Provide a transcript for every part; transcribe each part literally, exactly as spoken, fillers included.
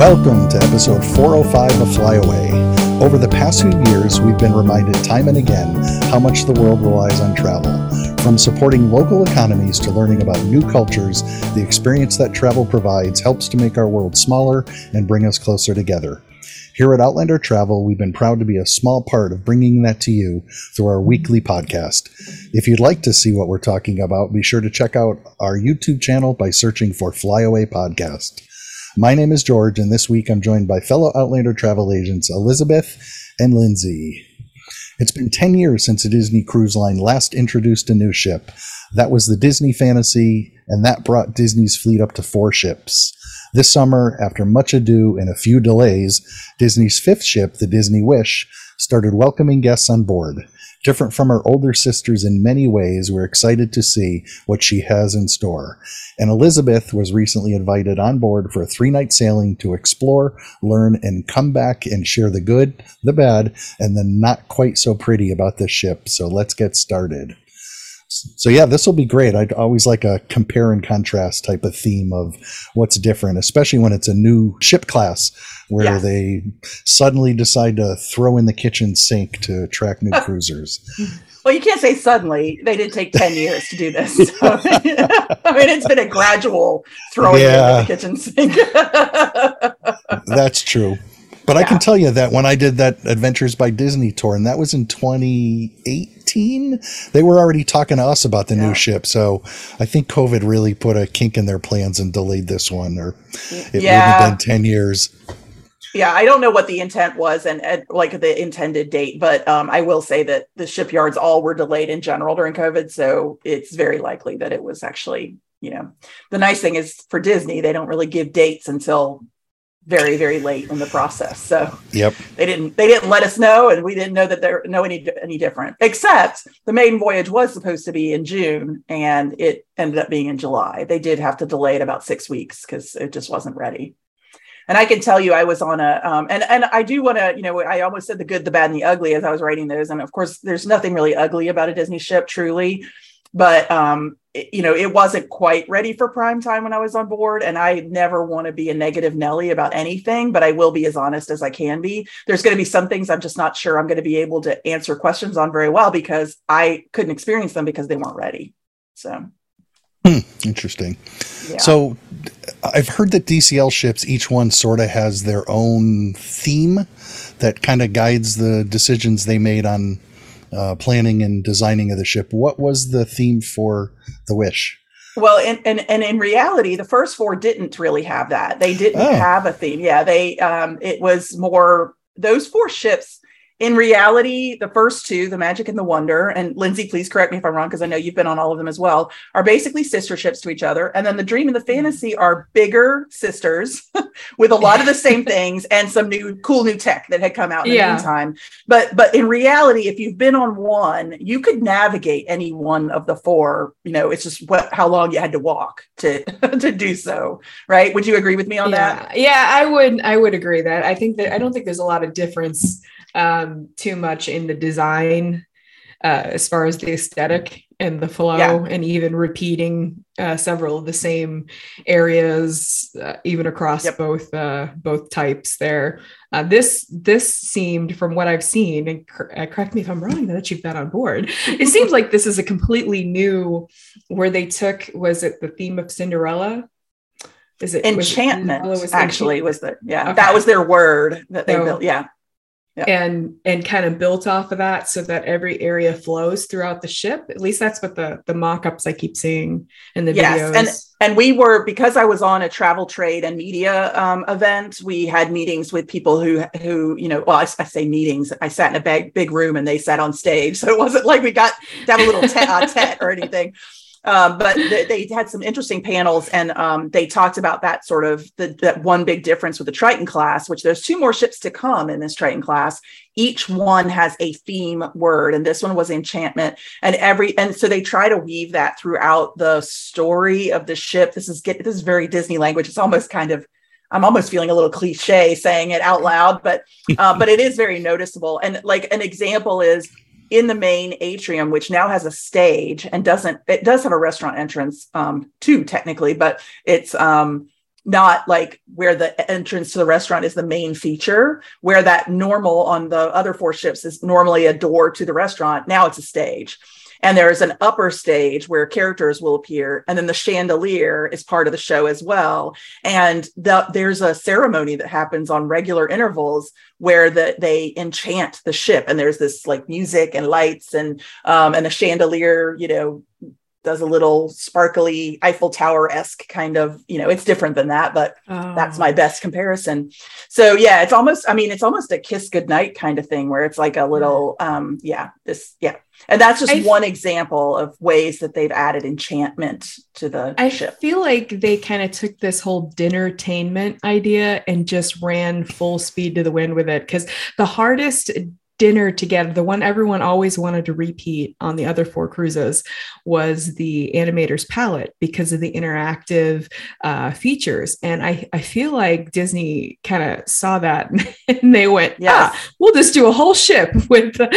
Welcome to episode four oh five of Flyaway. Over the past few years, we've been reminded time and again how much the world relies on travel. From supporting local economies to learning about new cultures, the experience that travel provides helps to make our world smaller and bring us closer together. Here at Outlander Travel, we've been proud to be a small part of bringing that to you through our weekly podcast. If you'd like to see what we're talking about, be sure to check out our YouTube channel by searching for Flyaway Podcast. My name is George, and this week I'm joined by fellow Outlander travel agents Elizabeth and Lindsay. It's been ten years since a Disney Cruise Line last introduced a new ship. That was the Disney Fantasy, and that brought Disney's fleet up to four ships. This summer, after much ado and a few delays, Disney's fifth ship, the Disney Wish, started welcoming guests on board. Different from her older sisters in many ways, we're excited to see what she has in store. And Elizabeth was recently invited on board for a three-night sailing to explore, learn, and come back and share the good, the bad, and the not quite so pretty about this ship. So let's get started. So yeah, this will be great. I'd always like a compare and contrast type of theme of what's different, especially when it's a new ship class where Yeah. they suddenly decide to throw in the kitchen sink to attract new cruisers. Well, you can't say suddenly. They did take ten years to do this. So, I mean, it's been a gradual throwing Yeah. into the kitchen sink. That's true. But I Yeah. can tell you that when I did that Adventures by Disney tour, and that was in twenty eighteen, they were already talking to us about the Yeah. new ship. So I think COVID really put a kink in their plans and delayed this one, or it Yeah. would have been ten years. Yeah, I don't know what the intent was and, and like the intended date, but um, I will say that the shipyards all were delayed in general during COVID. So it's very likely that it was actually, you know, the nice thing is for Disney, they don't really give dates until very, very late in the process. So Yep. they didn't they didn't let us know, and we didn't know that there know any any different. Except the maiden voyage was supposed to be in June, and it ended up being in July. They did have to delay it about six weeks because it just wasn't ready. And I can tell you, I was on a, um, and and I do want to, you know, I almost said the good, the bad, and the ugly as I was writing those. And of course, there's nothing really ugly about a Disney ship, truly. But, um, it, you know, it wasn't quite ready for prime time when I was on board. And I never want to be a negative Nelly about anything, but I will be as honest as I can be. There's going to be some things I'm just not sure I'm going to be able to answer questions on very well because I couldn't experience them because they weren't ready. So. Hmm, interesting. Yeah. So I've heard that D C L ships, each one sort of has their own theme that kind of guides the decisions they made on uh, planning and designing of the ship. What was the theme for the Wish? Well, and, and and in reality, the first four didn't really have that. They didn't Oh. have a theme. Yeah, they um, it was more those four ships. In reality, the first two, the Magic and the Wonder, and Lindsay, please correct me if I'm wrong, because I know you've been on all of them as well, are basically sister ships to each other. And then the Dream and the Fantasy are bigger sisters with a lot of the same things and some new cool new tech that had come out in Yeah. the meantime. But but in reality, if you've been on one, you could navigate any one of the four. You know, it's just what how long you had to walk to to do so. Right? Would you agree with me on yeah. that? Yeah, I would I would agree that. I think that I don't think there's a lot of difference um too much in the design uh as far as the aesthetic and the flow, Yeah. and even repeating uh several of the same areas uh, even across Yep. both uh both types there. Uh this this seemed, from what I've seen, and cor- uh, correct me if I'm wrong, now that you've been on board, it seems like this is a completely new, where they took, was it the theme of Cinderella? Is it was it Enchantment, Cinderella? Was it actually, enchant- was the yeah, Okay. that was their word that they So- built. Yeah. Yeah. and and kind of built off of that so that every area flows throughout the ship. At least that's what the the mock-ups I keep seeing in the Yes, videos. and and we were, because I was on a travel trade and media um, event, we had meetings with people who who you know, well, I, I say meetings. I sat in a big big room and they sat on stage, so it wasn't like we got to have a little te- uh, tet or anything. Um, but th- they had some interesting panels, and um, they talked about that sort of the, that one big difference with the Triton class, which there's two more ships to come in this Triton class. Each one has a theme word, and this one was enchantment. And every and so they try to weave that throughout the story of the ship. This is get this is very Disney language. It's almost kind of I'm almost feeling a little cliche saying it out loud, but uh, but it is very noticeable. And like an example is, in the main atrium, which now has a stage and doesn't, it does have a restaurant entrance um, too, technically, but it's um, not like where the entrance to the restaurant is the main feature, where that normal on the other four ships is normally a door to the restaurant. Now it's a stage. And there's an upper stage where characters will appear. And then the chandelier is part of the show as well. And the, there's a ceremony that happens on regular intervals where the, they enchant the ship. And there's this like music and lights and, um, and the chandelier, you know, does a little sparkly Eiffel Tower-esque kind of, you know, it's different than that, but oh. That's my best comparison. So yeah, it's almost, I mean, it's almost a kiss goodnight kind of thing where it's like a little, um, yeah, this, yeah. And that's just I, one example of ways that they've added enchantment to the I ship. I feel like they kind of took this whole dinnertainment idea and just ran full speed to the wind with it. Because the hardest dinner together, the one everyone always wanted to repeat on the other four cruises, was the Animator's Palette because of the interactive uh, features. And I, I feel like Disney kind of saw that and they went, yes. ah, we'll just do a whole ship with the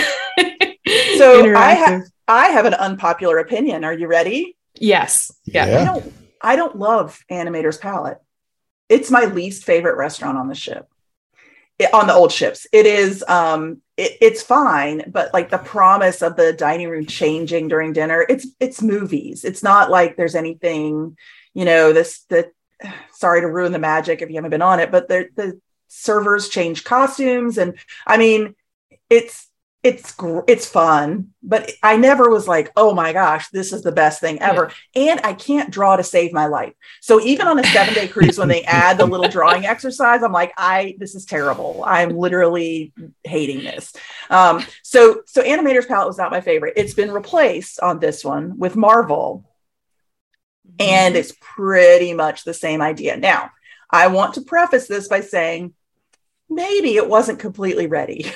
so interactive. I, ha- I have an unpopular opinion. Are you ready? Yes. Yeah. yeah. I don't, I don't love Animator's Palette. It's my least favorite restaurant on the ship. It, on the old ships, it is um it, it's fine, but like the promise of the dining room changing during dinner, it's it's movies. It's not like there's anything, you know, this the sorry to ruin the magic if you haven't been on it, but the the servers change costumes, and I mean it's it's gr- it's fun, but I never was like, oh my gosh, this is the best thing ever. Yeah. And I can't draw to save my life. So even on a seven day cruise, when they add the little drawing exercise, I'm like, I, this is terrible. I'm literally hating this. Um, so, so Animator's Palette was not my favorite. It's been replaced on this one with Marvel. Mm-hmm. And it's pretty much the same idea. Now, I want to preface this by saying, maybe it wasn't completely ready.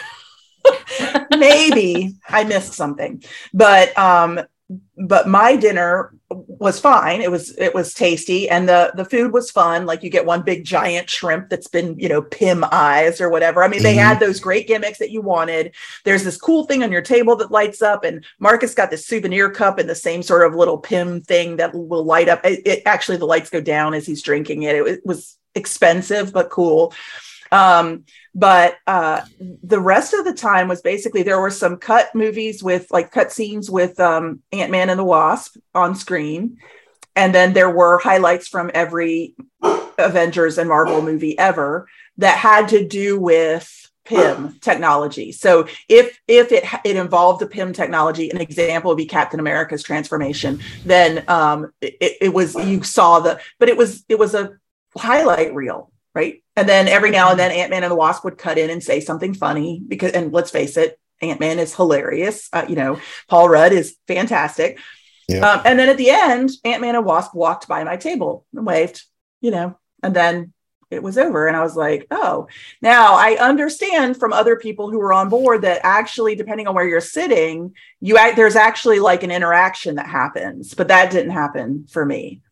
Maybe I missed something, but um, but my dinner was fine. It was it was tasty, and the the food was fun. Like you get one big giant shrimp that's been, you know, Pym eyes or whatever. I mean, they mm-hmm. had those great gimmicks that you wanted. There's this cool thing on your table that lights up, and Marcus got this souvenir cup in the same sort of little Pym thing that will light up. It, it actually the lights go down as he's drinking it. It, it was expensive but cool. Um, but uh, the rest of the time was basically there were some cut movies with like cut scenes with um, Ant-Man and the Wasp on screen. And then there were highlights from every Avengers and Marvel movie ever that had to do with Pym technology. So if if it it involved a Pym technology, an example would be Captain America's transformation, then um, it, it was, you saw the, but it was it was a highlight reel. Right. And then every now and then Ant-Man and the Wasp would cut in and say something funny because, and let's face it, Ant-Man is hilarious. Uh, you know, Paul Rudd is fantastic. Yeah. Um, and then at the end, Ant-Man and Wasp walked by my table and waved, you know, and then it was over. And I was like, oh, now I understand from other people who were on board that actually, depending on where you're sitting, you act, there's actually like an interaction that happens, but that didn't happen for me.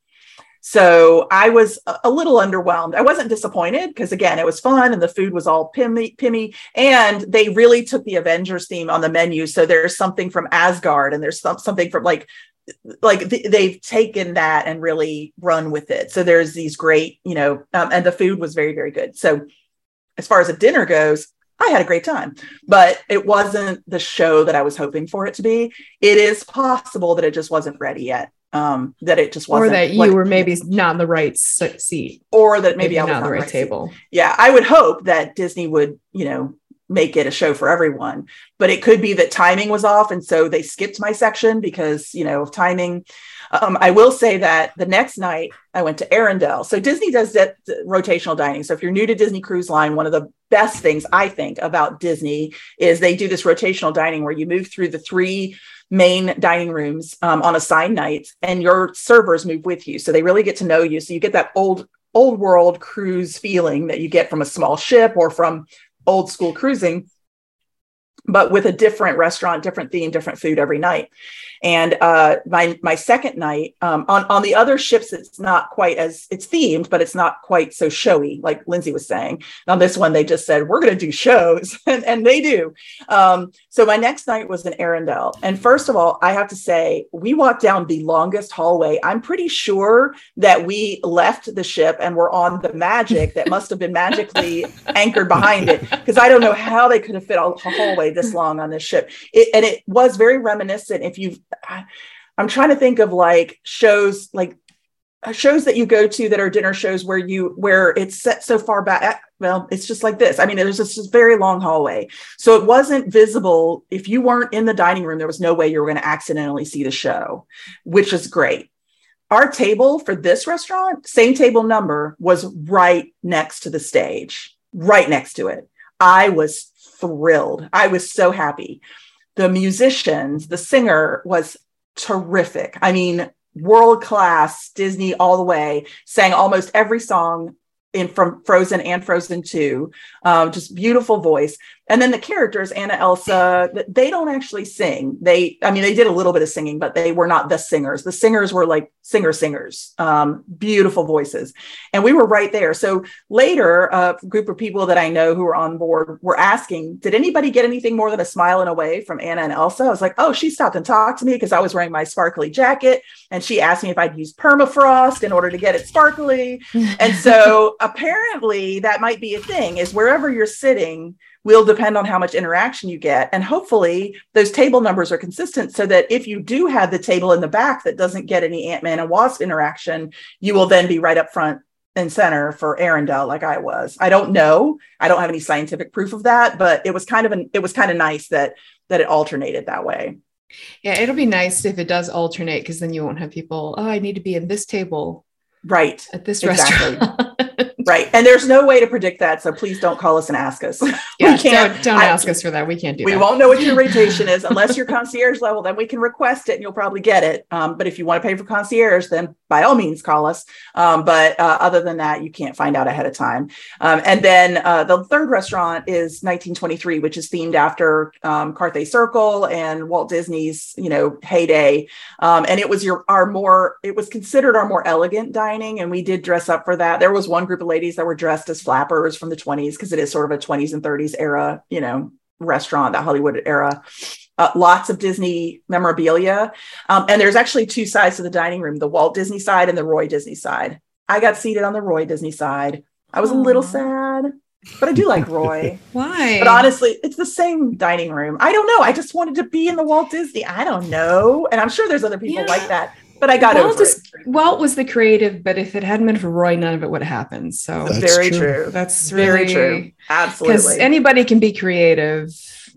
So I was a little underwhelmed. I wasn't disappointed because, again, it was fun and the food was all pimmy, pimmy. And they really took the Avengers theme on the menu. So there's something from Asgard and there's some, something from like, like th- they've taken that and really run with it. So there's these great, you know, um, and the food was very, very good. So as far as a dinner goes, I had a great time, but it wasn't the show that I was hoping for it to be. It is possible that it just wasn't ready yet. Um, that it just wasn't, or that you like, were maybe not in the right seat, or that maybe, maybe I was not on the right, right table. Seat. Yeah, I would hope that Disney would, you know, make it a show for everyone, but it could be that timing was off, and so they skipped my section because, you know, of timing. Um, I will say that the next night I went to Arendelle. So Disney does that rotational dining. So if you're new to Disney Cruise Line, one of the best things I think about Disney is they do this rotational dining where you move through the three main dining rooms um, on assigned nights, and your servers move with you. So they really get to know you. So you get that old, old world cruise feeling that you get from a small ship or from old school cruising. but with a different restaurant, different theme, different food every night. And uh, my my second night um, on on the other ships, it's not quite as it's themed, but it's not quite so showy, like Lindsay was saying. On this one, they just said we're going to do shows, and, and they do. Um, so my next night was in Arendelle, and first of all, I have to say we walked down the longest hallway. I'm pretty sure that we left the ship and were on the Magic that must have been magically anchored behind it, because I don't know how they could have fit a hallway this long on this ship. It, and it was very reminiscent. If you've I, I'm trying to think of like shows, like shows that you go to that are dinner shows where you, where it's set so far back. Well, it's just like this. I mean, there's just this very long hallway. So it wasn't visible. If you weren't in the dining room, there was no way you were going to accidentally see the show, which is great. Our table for this restaurant, same table number, was right next to the stage, right next to it. I was thrilled. I was so happy. The musicians, the singer was terrific. I mean, world-class, Disney all the way, sang almost every song in from Frozen and Frozen two, um, just beautiful voice. And then the characters, Anna, Elsa, they don't actually sing. They, I mean, they did a little bit of singing, but they were not the singers. The singers were like singer singers, um, beautiful voices. And we were right there. So later, a group of people that I know who were on board were asking, did anybody get anything more than a smile and a wave from Anna and Elsa? I was like, oh, she stopped and talked to me because I was wearing my sparkly jacket. And she asked me if I'd use permafrost in order to get it sparkly. And so apparently that might be a thing, is wherever you're sitting will depend on how much interaction you get. And hopefully those table numbers are consistent so that if you do have the table in the back that doesn't get any Ant-Man and Wasp interaction, you will then be right up front and center for Arendelle, like I was. I don't know. I don't have any scientific proof of that, but it was kind of an, it was kind of nice that that it alternated that way. Yeah, it'll be nice if it does alternate, because then you won't have people, oh, I need to be in this table. Right. At this exactly. restaurant. Right. And there's no way to predict that. So please don't call us and ask us. Yeah, we can't, don't, don't I, ask us for that. We can't do we that. We won't know what your rotation is unless you're concierge level. Then we can request it and you'll probably get it. Um, but if you want to pay for concierge, then by all means call us. Um, but uh, other than that, you can't find out ahead of time. Um, and then uh, the third restaurant is nineteen twenty-three, which is themed after um, Carthay Circle and Walt Disney's, you know, heyday. Um, and it was your our more, it was considered our more elegant dining. And we did dress up for that. There was one group of ladies that were dressed as flappers from the twenties, because it is sort of a twenties and thirties era, you know, restaurant, that Hollywood era. Uh, lots of Disney memorabilia. Um, and there's actually two sides to the dining room, the Walt Disney side and the Roy Disney side. I got seated on the Roy Disney side. I was Aww. a little sad, but I do like Roy. Why? But honestly, it's the same dining room. I don't know. I just wanted to be in the Walt Disney. I don't know. And I'm sure there's other people yeah. like that. But I got Walt over is, it. Walt was the creative, but if it hadn't been for Roy, none of it would have happened. So that's very true. true. That's very really, true. Absolutely. Because anybody can be creative.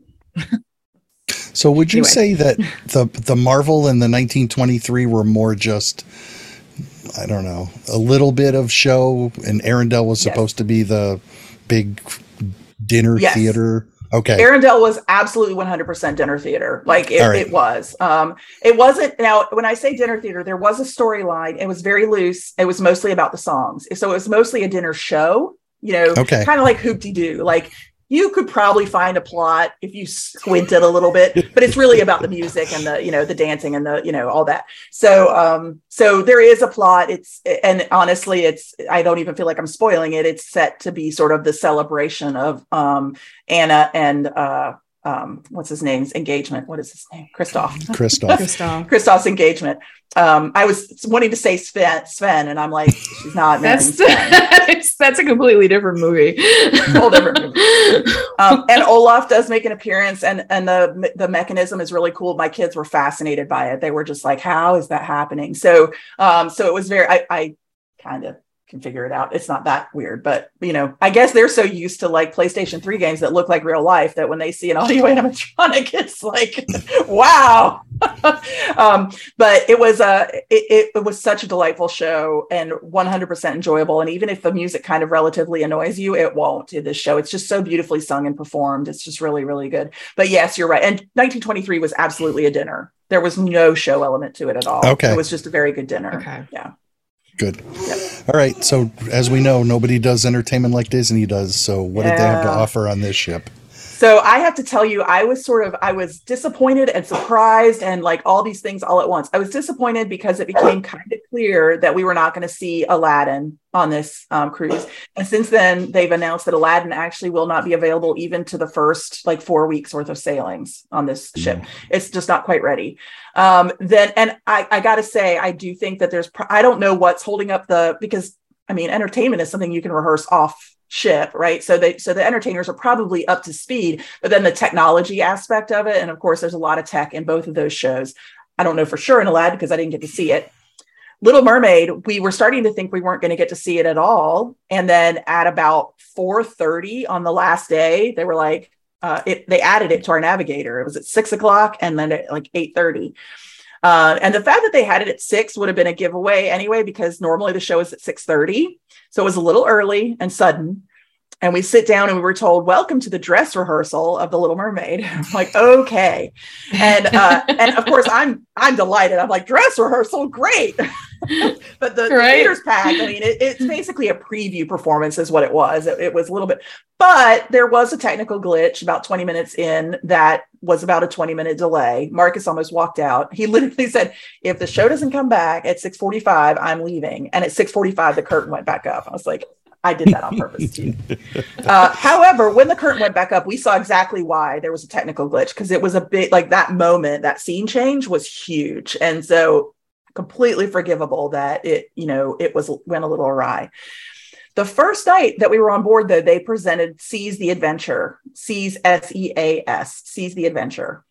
So would you anyway. say that the the Marvel and the nineteen twenty-three were more just, I don't know, a little bit of show, and Arendelle was yes. supposed to be the big dinner yes. theater? Okay. Arendelle was absolutely one hundred percent dinner theater. Like it, right. it was. Um, it wasn't. Now, when I say dinner theater, there was a storyline. It was very loose. It was mostly about the songs. So it was mostly a dinner show, you know, okay. kind of like Hoop-Dee-Doo. Like you could probably find a plot if you squinted a little bit, but it's really about the music and the, you know, the dancing and the, you know, all that. So, um, so there is a plot. It's, and honestly, it's, I don't even feel like I'm spoiling it. It's set to be sort of the celebration of, um, Anna and, uh, um, what's his name's engagement? What is his name? Christoph. Christoph. Christoph. Christoph's engagement. Um, I was wanting to say Sven, Sven, and I'm like, she's not. That's that's a completely different movie. Whole different movie. Um, and Olaf does make an appearance, and and the the mechanism is really cool. My kids were fascinated by it. They were just like, "How is that happening?" So, um, so it was very. I, I kind of can figure it out. It's not that weird, but you know, I guess they're so used to like PlayStation three games that look like real life that when they see an audio animatronic, it's like, wow. um, but it was a, it, it was such a delightful show and one hundred percent enjoyable. And even if the music kind of relatively annoys you, it won't in this show. It's just so beautifully sung and performed. It's just really, really good. But yes, you're right. And nineteen twenty-three was absolutely a dinner. There was no show element to it at all. Okay. It was just a very good dinner. Okay. Yeah. Good. Yep. All right. So as we know, nobody does entertainment like Disney does. So what yeah. did they have to offer on this ship? So I have to tell you, I was sort of, I was disappointed and surprised and like all these things all at once. I was disappointed because it became kind of clear that we were not going to see Aladdin on this um, cruise. And since then, they've announced that Aladdin actually will not be available even to the first like four weeks worth of sailings on this ship. Mm. It's just not quite ready. Um, then, and I, I got to say, I do think that there's, I don't know what's holding up the, because I mean, entertainment is something you can rehearse off ship, right? So they, so the entertainers are probably up to speed, but then the technology aspect of it. And of course, there's a lot of tech in both of those shows. I don't know for sure in Aladdin because I didn't get to see it. Little Mermaid, we were starting to think we weren't going to get to see it at all. And then at about four thirty on the last day, they were like, uh, it, they added it to our navigator. It was at six o'clock and then at like eight thirty. Uh, and the fact that they had it at six would have been a giveaway anyway, because normally the show is at six thirty. So it was a little early and sudden. And we sit down and we were told, welcome to the dress rehearsal of The Little Mermaid. I'm like, okay. And uh, and of course, I'm I'm delighted. I'm like, dress rehearsal, great. But the, right? the theater's packed. I mean, it, it's basically a preview performance is what it was. It, it was a little bit, but there was a technical glitch about twenty minutes in that was about a twenty minute delay. Marcus almost walked out. He literally said, if the show doesn't come back at six forty-five, I'm leaving. And at six forty-five, the curtain went back up. I was like, I did that on purpose too. Uh, however, when the curtain went back up, we saw exactly why there was a technical glitch, because it was a bit like that moment, that scene change was huge. And so completely forgivable that it, you know, it was went a little awry. The first night that we were on board, though, they presented Seize the Adventure, Seize S E A S, Seize the Adventure.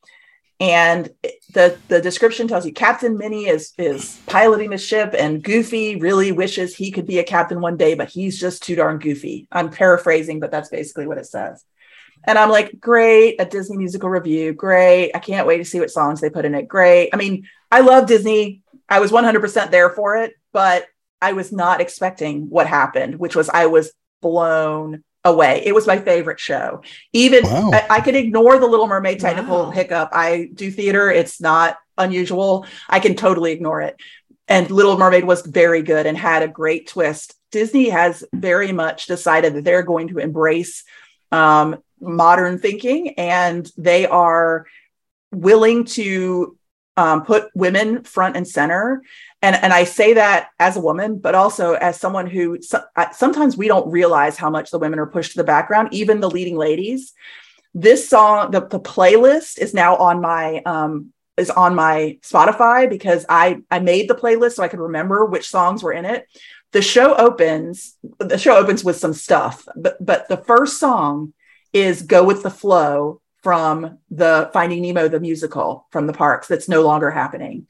And the, the description tells you Captain Minnie is, is piloting the ship, and Goofy really wishes he could be a captain one day, but he's just too darn goofy. I'm paraphrasing, but that's basically what it says. And I'm like, great, a Disney musical review. Great. I can't wait to see what songs they put in it. Great. I mean, I love Disney. I was one hundred percent there for it, but I was not expecting what happened, which was I was blown away. It was my favorite show. Even wow. I, I could ignore the Little Mermaid technical wow. hiccup. I do theater. It's not unusual. I can totally ignore it. And Little Mermaid was very good and had a great twist. Disney has very much decided that they're going to embrace um, modern thinking, and they are willing to um, put women front and center. And, and I say that as a woman, but also as someone who so, sometimes we don't realize how much the women are pushed to the background, even the leading ladies. This song, the, the playlist is now on my um, is on my Spotify because I, I made the playlist so I could remember which songs were in it. The show opens, the show opens with some stuff, but but the first song is Go With the Flow from the Finding Nemo, the musical from the parks that's no longer happening.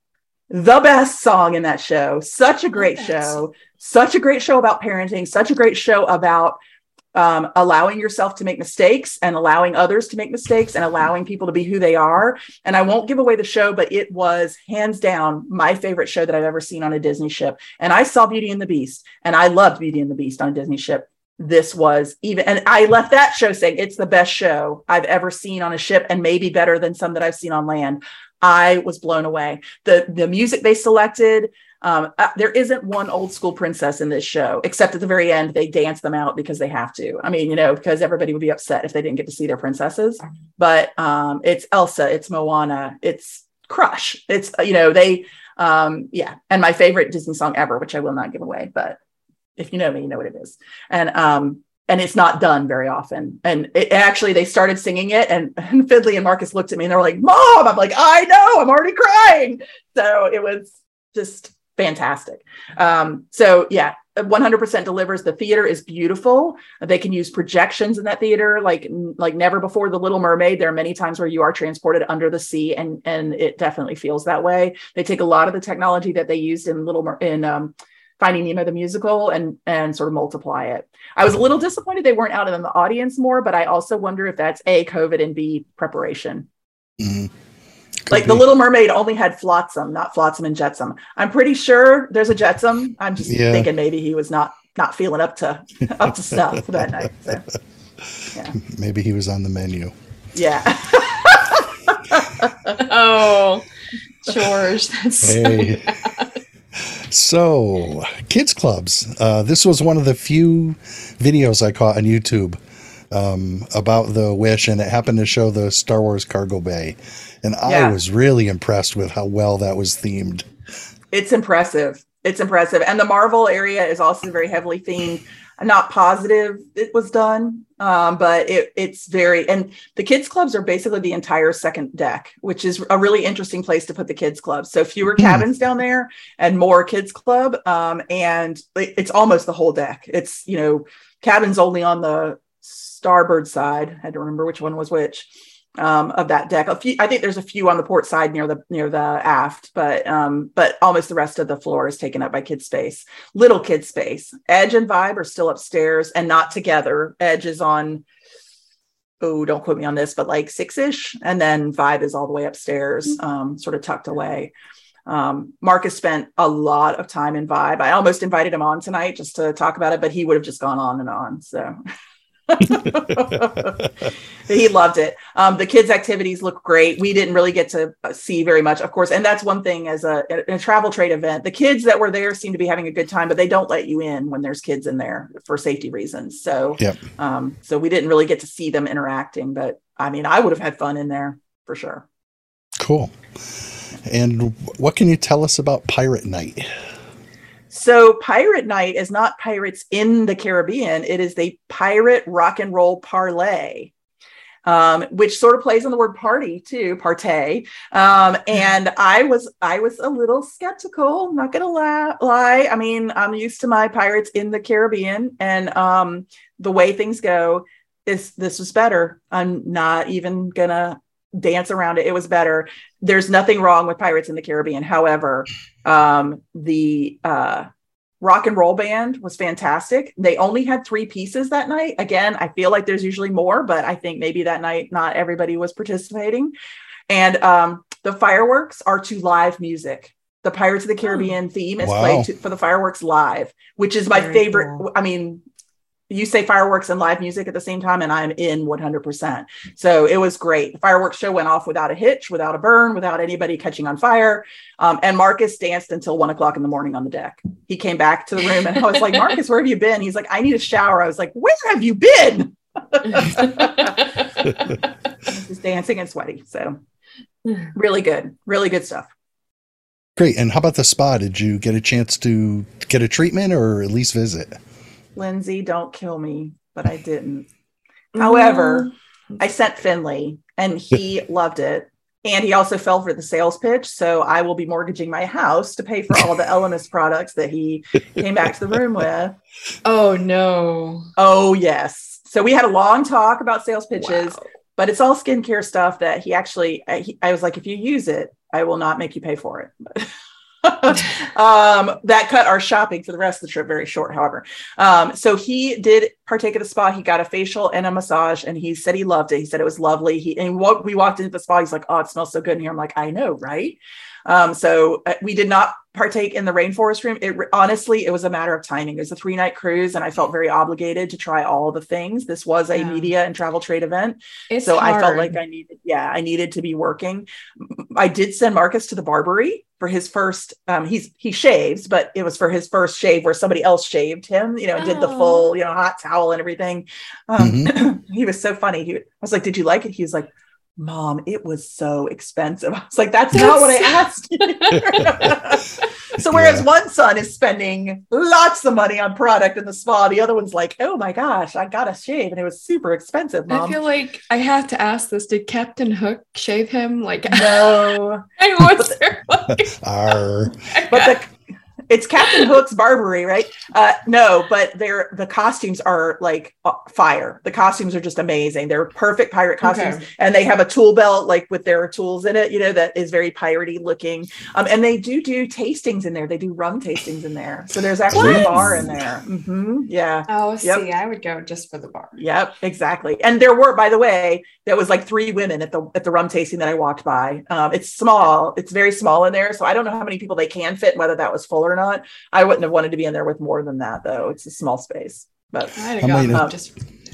The best song in that show. Such a great show. Such a great show about parenting. Such a great show about um, allowing yourself to make mistakes and allowing others to make mistakes and allowing people to be who they are. And I won't give away the show, but it was hands down my favorite show that I've ever seen on a Disney ship. And I saw Beauty and the Beast, and I loved Beauty and the Beast on a Disney ship. This was even, and I left that show saying it's the best show I've ever seen on a ship, and maybe better than some that I've seen on land. I was blown away. The the music they selected, um, uh, there isn't one old school princess in this show, except at the very end, they dance them out because they have to. I mean, you know, because everybody would be upset if they didn't get to see their princesses. But um, it's Elsa, it's Moana, it's Crush. It's, you know, they, um, yeah. And my favorite Disney song ever, which I will not give away, but if you know me, you know what it is. And um, and it's not done very often. And it, actually, they started singing it, and, and Fidley and Marcus looked at me and they were like, Mom, I'm like, I know, I'm already crying. So it was just fantastic. Um, so yeah, one hundred percent delivers. The theater is beautiful. They can use projections in that theater like, like never before. The Little Mermaid, there are many times where you are transported under the sea, and, and it definitely feels that way. They take a lot of the technology that they used in Little Mer- in um, Finding Nemo, the musical, and and sort of multiply it. I was a little disappointed they weren't out in the audience more, but I also wonder if that's A, COVID, and B, preparation. Mm-hmm. Like be. The Little Mermaid only had Flotsam, not Flotsam and Jetsam. I'm pretty sure there's a Jetsam. I'm just yeah. thinking maybe he was not not feeling up to up to snuff that night. So, yeah. Maybe he was on the menu. Yeah. Oh, George, that's hey. so bad. So, kids clubs. Uh, this was one of the few videos I caught on YouTube um, about the Wish, and it happened to show the Star Wars cargo bay. And Yeah. I was really impressed with how well that was themed. It's impressive. It's impressive. And the Marvel area is also very heavily themed. I'm not positive it was done, um, but it, it's very, and the kids clubs are basically the entire second deck, which is a really interesting place to put the kids club. So fewer Hmm. cabins down there and more kids club. Um, and it- it's almost the whole deck. It's, you know, cabins only on the starboard side. I had to remember which one was which. Um, of that deck. A few, I think there's a few on the port side near the near the aft, but um, but almost the rest of the floor is taken up by kid space, little kid space. Edge and Vibe are still upstairs and not together. Edge is on, oh, don't quote me on this, but like six-ish, and then Vibe is all the way upstairs, um, sort of tucked away. Um, Marcus spent a lot of time in Vibe. I almost invited him on tonight just to talk about it, but he would have just gone on and on. So. He loved it. Um, the kids' activities look great. We didn't really get to see very much, of course. And that's one thing as a, a travel trade event. The kids that were there seem to be having a good time, but they don't let you in when there's kids in there for safety reasons. So, Yep. um, so we didn't really get to see them interacting. But I mean, I would have had fun in there for sure. Cool. And what can you tell us about Pirate Night? So Pirate Night is not Pirates in the Caribbean. It is the Pirate Rock and Roll Parlay, um, which sort of plays on the word party too, partay. Um, and I was I was a little skeptical, not gonna lie. lie. I mean, I'm used to my Pirates in the Caribbean, and um, the way things go, is this was better. I'm not even gonna dance around it. It was better. There's nothing wrong with Pirates in the Caribbean. However, um, the uh, rock and roll band was fantastic. They only had three pieces that night. Again, I feel like there's usually more, but I think maybe that night not everybody was participating. And um, the fireworks are to live music. The Pirates of the Caribbean oh. theme is wow. played to, for the fireworks live, which is my Very favorite. Cool. I mean, you say fireworks and live music at the same time, and I'm in one hundred percent. So it was great. The fireworks show went off without a hitch, without a burn, without anybody catching on fire. Um, and Marcus danced until one o'clock in the morning on the deck. He came back to the room and I was like, Marcus, where have you been? He's like, I need a shower. I was like, where have you been? Just dancing and sweaty. So really good, really good stuff. Great. And how about the spa? Did you get a chance to get a treatment or at least visit? Lindsay, don't kill me, but I didn't. Mm. However, I sent Finley and he loved it. And he also fell for the sales pitch. So I will be mortgaging my house to pay for all the Elemis products that he came back to the room with. Oh, no. Oh, yes. So we had a long talk about sales pitches, wow. but it's all skincare stuff that he actually, I, he, I was like, if you use it, I will not make you pay for it. um, that cut our shopping for the rest of the trip very short, however. Um, so he did partake of the spa. He got a facial and a massage, and he said he loved it. He said it was lovely. He and what we walked into the spa, he's like, "Oh, it smells so good in here." I'm like, "I know, right?" Um, so uh, we did not partake in the rainforest room. It honestly, it was a matter of timing. It was a three night cruise, and I felt very obligated to try all the things. This was a yeah. media and travel trade event, it's so hard. I felt like I needed, yeah, I needed to be working. I did send Marcus to the Barbary for his first. Um, he's he shaves, but it was for his first shave where somebody else shaved him. You know, oh. did the full, you know, hot towel and everything. Um, mm-hmm. He was so funny. He, I was like, "Did you like it?" He was like, "Mom, it was so expensive." I was like, that's, that's not what I asked you. So whereas yeah. one son is spending lots of money on product in the spa, the other one's like, "Oh my gosh, I got a shave and it was super expensive, Mom." I feel like I have to ask this. Did Captain Hook shave him? Like, no. I was there like, Arr. But the it's Captain Hook's Barbary, right? Uh, no, but they're the costumes are like uh, fire. The costumes are just amazing. They're perfect pirate costumes, okay. and they have a tool belt like with their tools in it. You know, that is very piratey looking. Um, and they do do tastings in there. They do rum tastings in there. So there's actually what? a bar in there. Mm-hmm. Yeah. Oh, yep. see, I would go just for the bar. Yep, exactly. And there were, by the way, there was like three women at the at the rum tasting that I walked by. Um, it's small. It's very small in there, so I don't know how many people they can fit, whether that was full or not. I wouldn't have wanted to be in there with more than that, though. It's a small space. But I'm waiting, um, just,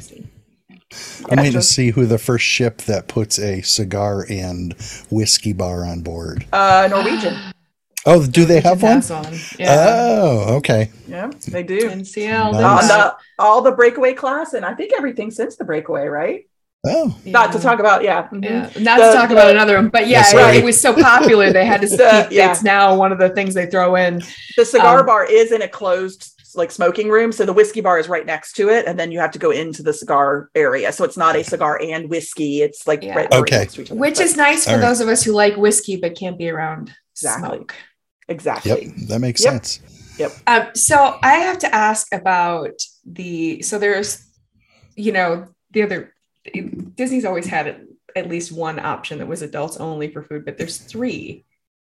I'm waiting to see who the first ship that puts a cigar and whiskey bar on board. Uh, Norwegian. Oh, do they have one? one? Yeah. Oh, okay. Yeah, they do. N C L. Nice. On the, all the breakaway class, and I think everything since the breakaway, right? Oh, Yeah. Not to talk about, yeah. Mhm. Yeah, not The- to talk the- about another one, but yeah, That's it, right. it was so popular they had to The- keep. yeah. It's now one of the things they throw in. The cigar Um, bar is in a closed like smoking room, so the whiskey bar is right next to it, and then you have to go into the cigar area. So it's not a cigar and whiskey; it's like Yeah. right right Okay. next to each other. Which But- is nice for All right. those of us who like whiskey but can't be around Exactly. smoke. exactly. yep. That makes Yep. sense. Um, so I have to ask about the. So there's, you know, the other. Disney's always had at, at least one option that was adults only for food, but there's three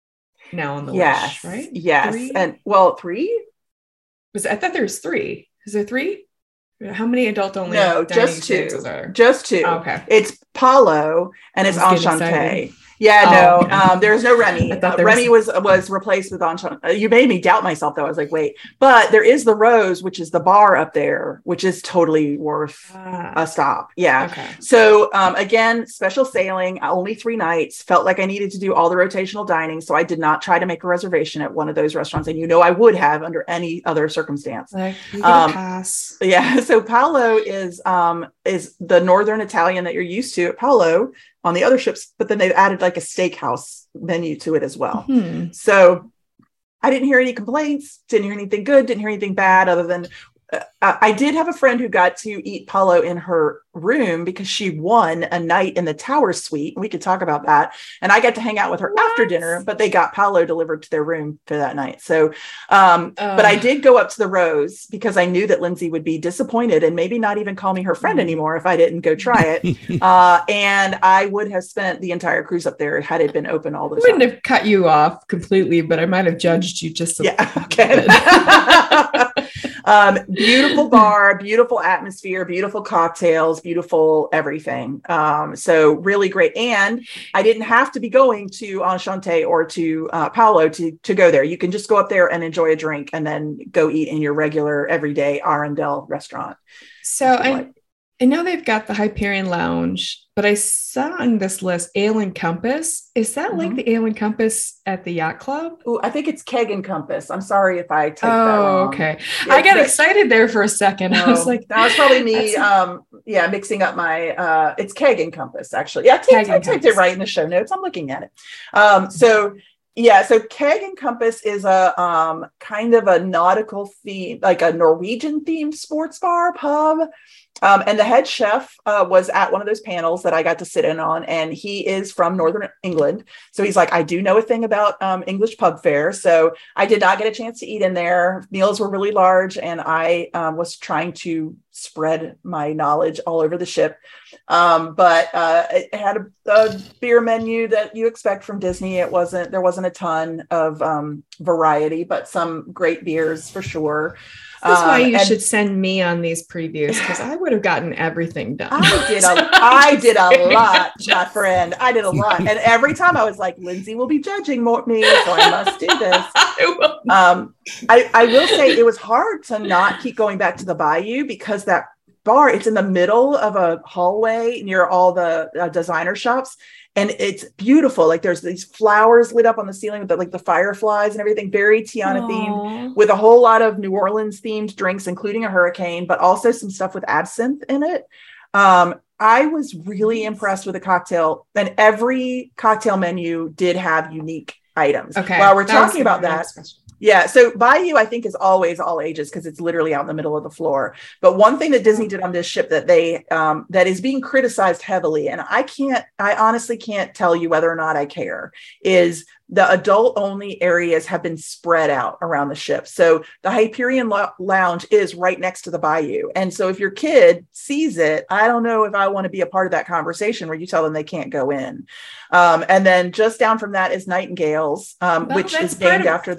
now on the Yes, list, right? yes, Three? and well, three. Was I thought there was three? Is there three? How many adult only? No, dining just two. experiences Are? Just two. Oh, okay. It's Palo and it's I was getting Enchanté. Yeah, Oh, no, okay. um, there's no Remy. I thought Uh, there Remy was was replaced with Enchanté. Uh, you made me doubt myself though. I was like, wait, but there is the Rose, which is the bar up there, which is totally worth Ah, a stop. Yeah. okay. So um, again, special sailing, only three nights. Felt like I needed to do all the rotational dining, so I did not try to make a reservation at one of those restaurants. And you know, I would have under any other circumstance. Like you get Um, a pass. Yeah. So Paolo is um, is the northern Italian that you're used to at Paolo on the other ships, but then they've added like a steakhouse menu to it as well. Hmm. So I didn't hear any complaints, didn't hear anything good, didn't hear anything bad, other than uh, I did have a friend who got to eat Palo in her room because she won a night in the Tower Suite. We could talk about that. And I got to hang out with her What? after dinner, but they got Palo delivered to their room for that night. So, um, Uh. but I did go up to the Rose because I knew that Lindsay would be disappointed and maybe not even call me her friend anymore if I didn't go try it. uh, and I would have spent the entire cruise up there had it been open all I those wouldn't times. have cut you off completely, but I might have judged you just a Yeah. Okay. um, beautiful bar, beautiful atmosphere, beautiful cocktails, beautiful everything. Um, so really great. And I didn't have to be going to Enchanté or to uh, Paolo to, to go there. You can just go up there and enjoy a drink and then go eat in your regular everyday Arundel restaurant. So I, I know they've got the Hyperion Lounge, but I saw on this list Ale and Compass. Is that like Mhm. the Ale and Compass at the yacht club? Ooh, I think it's Keg and Compass. I'm sorry if I typed that Oh, wrong. okay. Yeah, I got but- excited there for a second. I was No, like, that was probably me. that's- Um, yeah, mixing up my. Uh, it's Keg and Compass, actually. Yeah, I, typed- Keg I and typed Compass. it right in the show notes. I'm looking at it. Um, so yeah, so Keg and Compass is a um kind of a nautical theme, like a Norwegian themed sports bar pub. Um, and the head chef uh, was at one of those panels that I got to sit in on, and he is from Northern England. So he's like, I do know a thing about um, English pub fare. So I did not get a chance to eat in there. Meals were really large, and I um, was trying to spread my knowledge all over the ship. Um, but uh, it had a, a beer menu that you expect from Disney. It wasn't, there wasn't a ton of um, variety, but some great beers for sure. that's why Um, you and- should send me on these previews because I would have gotten everything done. I did a, I did a lot, my friend. I did a lot, and every time I was like, Lindsay will be judging more me, so I must do this. I will. Um, I, I will say it was hard to not keep going back to the Bayou because that bar, it's in the middle of a hallway near all the uh, designer shops. And it's beautiful. Like there's these flowers lit up on the ceiling with the, like the fireflies and everything, very Tiana themed, Aw. with a whole lot of New Orleans themed drinks, including a hurricane, but also some stuff with absinthe in it. Um, I was really impressed with the cocktail, and every cocktail menu did have unique items. Okay. While we're That was talking about my that, next question. yeah. So Bayou, I think, is always all ages because it's literally out in the middle of the floor. But one thing that Disney did on this ship that they um, that is being criticized heavily, and I can't, I honestly can't tell you whether or not I care, is the adult only areas have been spread out around the ship. So the Hyperion lo- Lounge is right next to the Bayou. And so if your kid sees it, I don't know if I want to be a part of that conversation where you tell them they can't go in. Um, and then just down from that is Nightingales, um, Well, which that's is part named of after the kids learning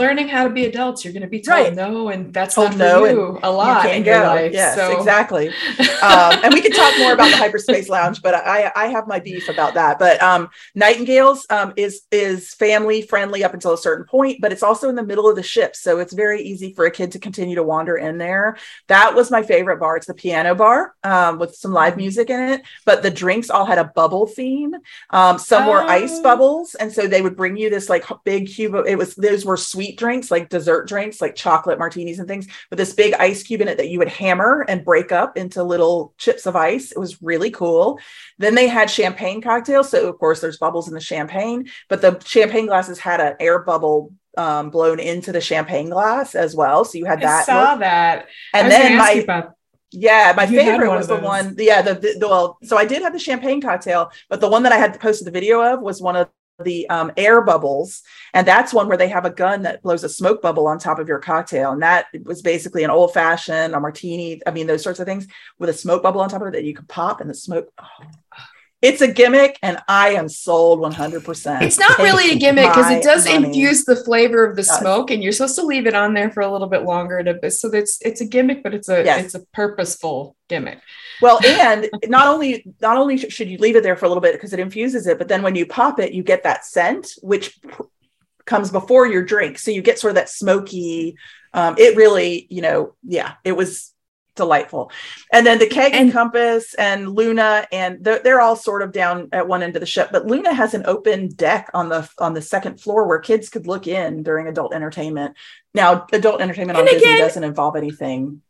learning how to be adults, you're going to be told Right. no, and that's Told not for no, you and a lot you can't in go. your life. Yes, so. exactly. Um, and we can talk more about the Hyperspace Lounge, but I, I have my beef about that. But um, Nightingales um, is is family friendly up until a certain point, but it's also in the middle of the ship, so it's very easy for a kid to continue to wander in there. That was my favorite bar. It's the piano bar um, with some live music in it, but the drinks all had a bubble theme. Um, some were ice Oh. bubbles, and so they would bring you this like big cube of, it was those were sweet drinks, like dessert drinks, like chocolate martinis and things, with this big ice cube in it that you would hammer and break up into little chips of ice. It was really cool. Then they had champagne cocktails, so of course there's bubbles in the champagne, but the champagne glasses had an air bubble um, blown into the champagne glass as well, so you had I that saw look. that. And I was then gonna ask my you about yeah, my You had favorite one was of the those. one, yeah, the, the, the well, so I did have the champagne cocktail, but the one that I had posted the video of was one of the um, air bubbles. And that's one where they have a gun that blows a smoke bubble on top of your cocktail. And that was basically an old fashioned, a martini, I mean, those sorts of things with a smoke bubble on top of it that you could pop and the smoke. Oh. It's a gimmick, and I am sold one hundred percent. It's not Take really a gimmick because it does my money. infuse the flavor of the does. smoke, and you're supposed to leave it on there for a little bit longer to so it's it's a gimmick, but it's a Yes. it's a purposeful gimmick. Well, and not only not only should you leave it there for a little bit because it infuses it, but then when you pop it, you get that scent, which pr- comes before your drink. So you get sort of that smoky, um, it really, you know, yeah, it was delightful. And then the Keg and, And- Compass and Luna, and they're, they're all sort of down at one end of the ship, but Luna has an open deck on the on the second floor where kids could look in during adult entertainment. Now, adult entertainment on And Disney again- doesn't involve anything.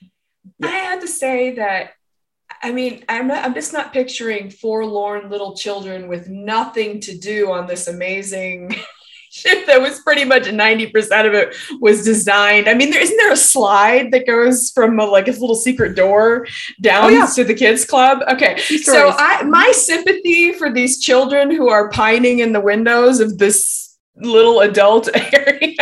I have to say that, I mean, I'm not, I'm just not picturing forlorn little children with nothing to do on this amazing ship that was pretty much ninety percent of it was designed. I mean, there isn't there a slide that goes from a, like a little secret door down Oh, yeah. to the kids club? Okay. These So stories. I, my sympathy for these children who are pining in the windows of this little adult area.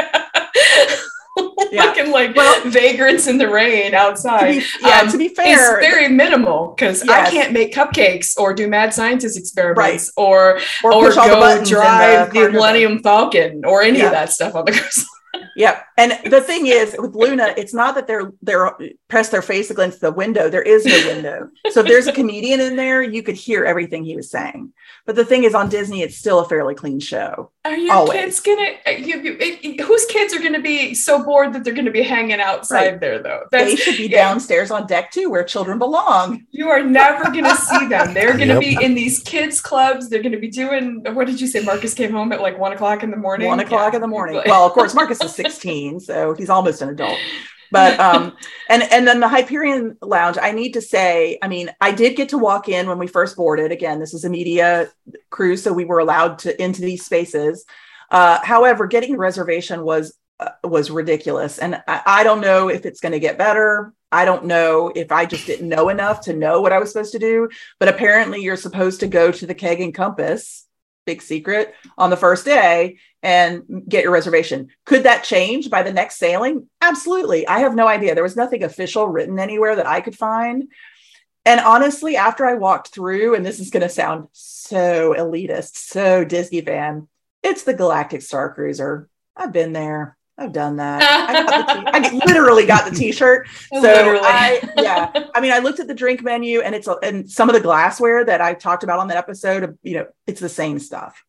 Yeah. Looking like Well- vagrants in the rain To outside. be, yeah, Um, to be fair, It's very minimal because Yes. I can't make cupcakes or do mad scientist experiments Right. or or, or push all the go buttons in drive the, cargo bay. Millennium Falcon or any Yeah. of that stuff on the cruise. Yep. And the thing is with Luna, it's not that they're they're press their face against the window. There is no window. So if there's a comedian in there, you could hear everything he was saying. But the thing is, on Disney, it's still a fairly clean show. Are your Always. kids gonna? You, you, it, whose kids are gonna be so bored that they're gonna be hanging outside Right. there though? They should be yeah. downstairs on deck too, where children belong. You are never gonna see them. They're gonna Yep. be in these kids clubs. They're gonna be doing. What did you say? Marcus came home at like one o'clock in the morning. One o'clock Yeah. in the morning. Like- Well, of course, Marcus is sixteen, so he's almost an adult. But um, and and then the Hyperion Lounge, I need to say, I mean, I did get to walk in when we first boarded. Again, this is a media cruise, so we were allowed to into these spaces. Uh, however, getting a reservation was uh, was ridiculous, and I, I don't know if it's going to get better. I don't know if I just didn't know enough to know what I was supposed to do. But apparently, you're supposed to go to the Keg and Compass, big secret, on the first day and get your reservation. Could that change by the next sailing? Absolutely. I have no idea. There was nothing official written anywhere that I could find. And honestly, after I walked through, and this is going to sound so elitist, so Disney fan, it's the Galactic Star Cruiser. I've been there. I've done that. I, got the t- I literally got the t-shirt. So Literally. I, yeah, I mean, I looked at the drink menu, and it's, and some of the glassware that I talked about on that episode of, you know, it's the same stuff.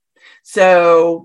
So,